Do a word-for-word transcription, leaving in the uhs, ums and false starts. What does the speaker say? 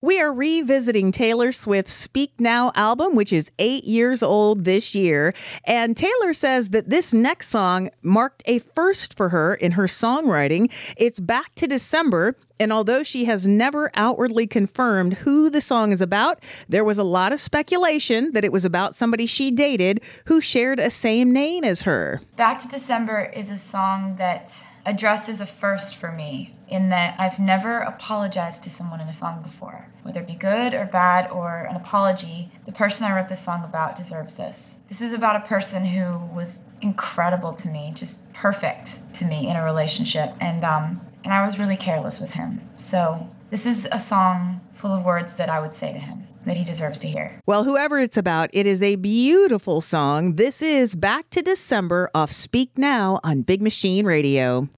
We are revisiting Taylor Swift's Speak Now album, which is eight years old this year. And Taylor says that this next song marked a first for her in her songwriting. It's Back to December. And although she has never outwardly confirmed who the song is about, there was a lot of speculation that it was about somebody she dated who shared a same name as her. Back to December is a song that addresses a first for me, in that I've never apologized to someone in a song before. Whether it be good or bad or an apology, the person I wrote this song about deserves this. This is about a person who was incredible to me, just perfect to me in a relationship, and um, and I was really careless with him. So this is a song full of words that I would say to him that he deserves to hear. Well, whoever it's about, it is a beautiful song. This is Back to December off Speak Now on Big Machine Radio.